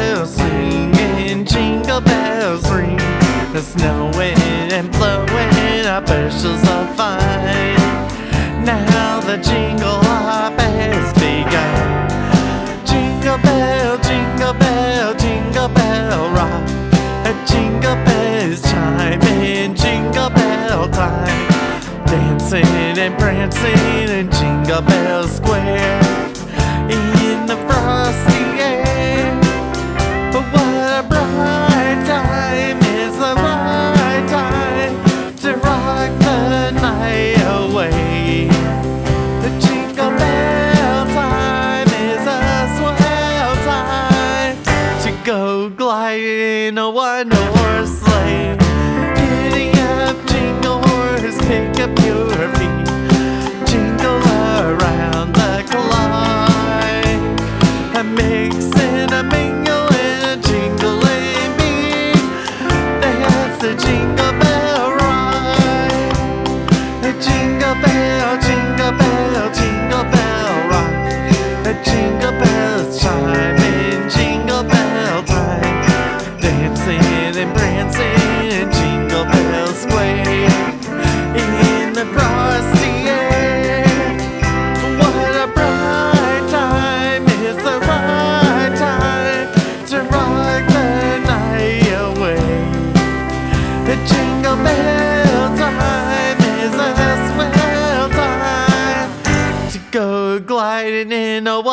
bells singing, jingle bells ring. The snowing and blowing our bushels of fun. Now the jingle hop has begun. Jingle bell, jingle bell, jingle bell rock. A jingle bells chiming, jingle bell time. Dancing and prancing in Jingle Bell Square, in the frosty air. But what a bright time, is the right time to rock the night away. The Jingle Bell time is a swell time to go gliding in a one-horse sleigh. Giddy up, jingle horse, pick up your feet, jingle around the clock, a mix and a mingle and a jingling beat. That's the Jingle Bell ride. The jingle bell, jingle bell, jingle bell rock. The jingle bells chime in Jingle Bell time. Dancing and prancing in Jingle Bell Square, in the frosty air. What a bright time, is the right time to rock the night away. The Jingle Bell time is a swell time to go gliding in a